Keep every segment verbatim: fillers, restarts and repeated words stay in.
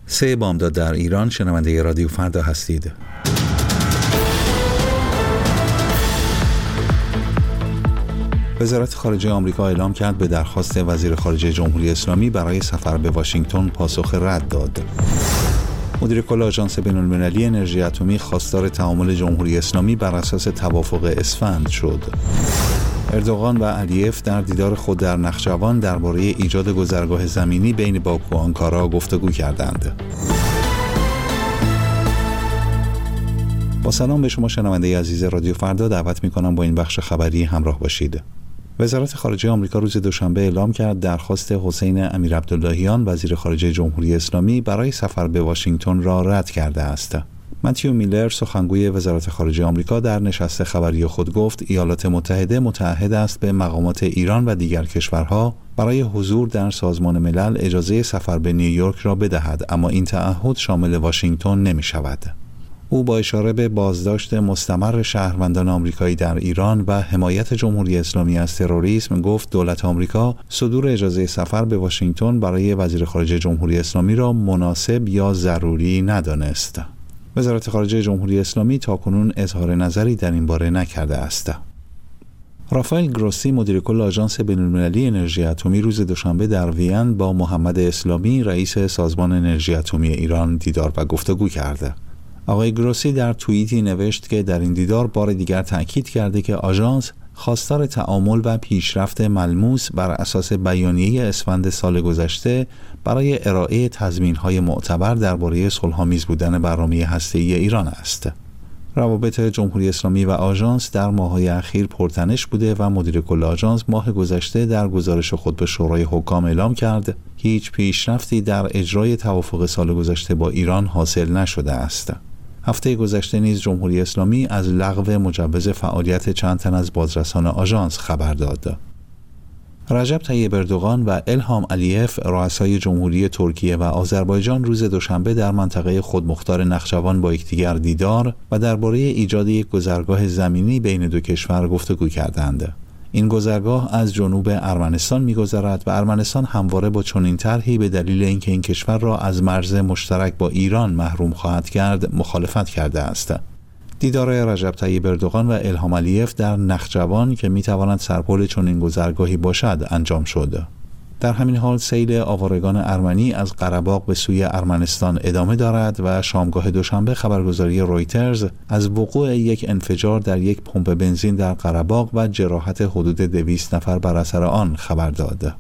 سه بامداد در ایران. شنونده رادیو فردا هستید. وزارت خارجه آمریکا اعلام کرد به درخواست وزیر خارجه جمهوری اسلامی برای سفر به واشنگتن پاسخ رد داد. مدیر کل آژانس بین‌المللی انرژی اتمی خواستار تعامل جمهوری اسلامی بر اساس توافق اسفند شد. اردوغان و علیف در دیدار خود در نخجوان درباره ایجاد گذرگاه زمینی بین باکو و آنکارا گفتگو کردند. با سلام به شما شنونده عزیز رادیو فردا، دعوت می‌کنم با این بخش خبری همراه باشید. وزارت خارجه آمریکا روز دوشنبه اعلام کرد درخواست حسین امیرعبداللهیان وزیر خارجه جمهوری اسلامی برای سفر به واشنگتن را رد کرده است. متیو میلر سخنگوی وزارت خارجه آمریکا در نشست خبری خود گفت ایالات متحده متعهد است به مقامات ایران و دیگر کشورها برای حضور در سازمان ملل اجازه سفر به نیویورک را بدهد، اما این تعهد شامل واشنگتن نمی شود. او با اشاره به بازداشت مستمر شهروندان آمریکایی در ایران و حمایت جمهوری اسلامی از تروریسم گفت دولت آمریکا صدور اجازه سفر به واشنگتن برای وزیر خارجه جمهوری اسلامی را مناسب یا ضروری ندانست. وزارت خارجه جمهوری اسلامی تاکنون اظهار نظری در این باره نکرده است. رافائل گروسی مدیر کل آژانس بین‌المللی انرژی اتمی روز دوشنبه در وین با محمد اسلامی رئیس سازمان انرژی اتمی ایران دیدار و گفتگو کرده. آقای گروسی در توییتی نوشت که در این دیدار بار دیگر تأکید کرده که آژانس خواستار تعامل و پیشرفت ملموس بر اساس بیانیه اسفند سال گذشته برای ارائه تضمین‌های معتبر درباره صلح‌آمیز بودن برنامه هسته‌ای ایران است. روابط جمهوری اسلامی و آژانس در ماه‌های اخیر پرتنش بوده و مدیر کل آژانس ماه گذشته در گزارش خود به شورای حکام اعلام کرد هیچ پیشرفتی در اجرای توافق سال گذشته با ایران حاصل نشده است. هفته گذشته نیز جمهوری اسلامی از لغو مجوز فعالیت چند تن از بازرسان آژانس خبر داد. رجب طیب اردوغان و الهام علیف رؤسای جمهوری ترکیه و آذربایجان روز دوشنبه در منطقه خودمختار نخجوان با یکدیگر دیدار و درباره ایجاد یک گذرگاه زمینی بین دو کشور گفتگو کردند. این گذرگاه از جنوب ارمنستان می‌گذرد و ارمنستان همواره با چنین طرحی به دلیل اینکه این کشور را از مرز مشترک با ایران محروم خواهد کرد مخالفت کرده است. دیدار رجب طیب اردوغان و الهام علیف در نخجوان که می‌تواند سرپل چنین گذرگاهی باشد انجام شد. در همین حال سیل آوارگان ارمنی از قره‌باغ به سوی ارمنستان ادامه دارد و شامگاه دوشنبه خبرگزاری رویترز از وقوع یک انفجار در یک پمپ بنزین در قره‌باغ و جراحت حدود دویست نفر بر اثر آن خبر داد.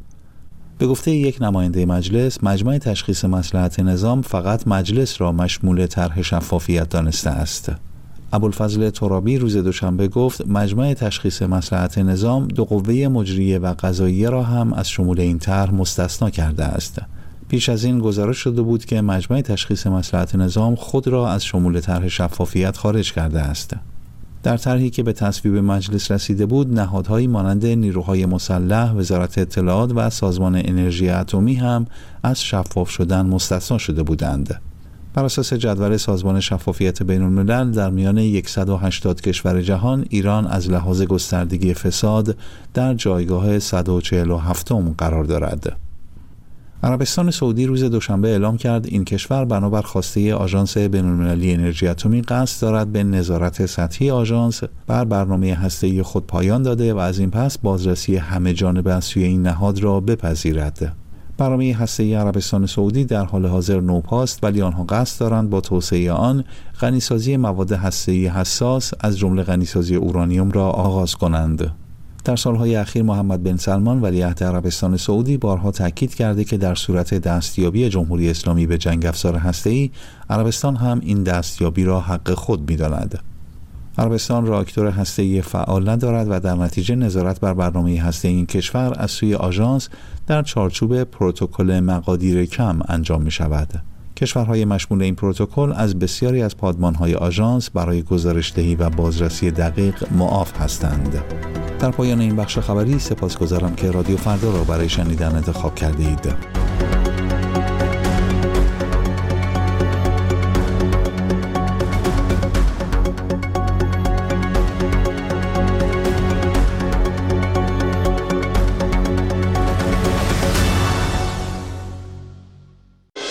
به گفته یک نماینده مجلس، مجمع تشخیص مصلحت نظام فقط مجلس را مشمول طرح شفافیت دانسته است. ابوالفضل ترابی روز دوشنبه گفت مجمع تشخیص مصلحت نظام دو قوه مجریه و قضاییه را هم از شمول این طرح مستثنا کرده است. پیش از این گزارش شده بود که مجمع تشخیص مصلحت نظام خود را از شمول طرح شفافیت خارج کرده است. در طرحی که به تصویب مجلس رسیده بود، نهادهایی مانند نیروهای مسلح، وزارت اطلاعات و سازمان انرژی اتمی هم از شفاف شدن مستثنا شده بودند. بر اساس جدول سازمان شفافیت بین‌الملل در میان صد و هشتاد کشور جهان، ایران از لحاظ گستردگی فساد در جایگاه صد و چهل و هفتم قرار دارد. عربستان سعودی روز دوشنبه اعلام کرد این کشور بنابر خواسته آژانس بین‌المللی انرژی اتمی قصد دارد به نظارت سطحی آژانس بر برنامه هسته‌ای خود پایان داده و از این پس بازرسی همه جانبه از سوی این نهاد را بپذیرد. برنامه هسته‌ای عربستان سعودی در حال حاضر نوپاست، ولی آنها قصد دارند با توسعه آن غنیسازی مواد هسته‌ای حساس از جمله غنیسازی اورانیوم را آغاز کنند. در سالهای اخیر محمد بن سلمان ولیعهد عربستان سعودی بارها تاکید کرده که در صورت دستیابی جمهوری اسلامی به جنگ افزار هسته‌ای، عربستان هم این دستیابی را حق خود می‌داند. عربستان راکتور هسته‌ای فعال ندارد و در نتیجه نظارت بر برنامه هسته‌ای این کشور از سوی آژانس در چارچوب پروتکل مقادیر کم انجام می‌شود. کشورهای مشمول این پروتکل از بسیاری از پادمان‌های آژانس برای گزارش‌دهی و بازرسی دقیق معاف هستند. در پایان این بخش خبری سپاسگزارم که رادیو فردا را برای شنیدن انتخاب کردید.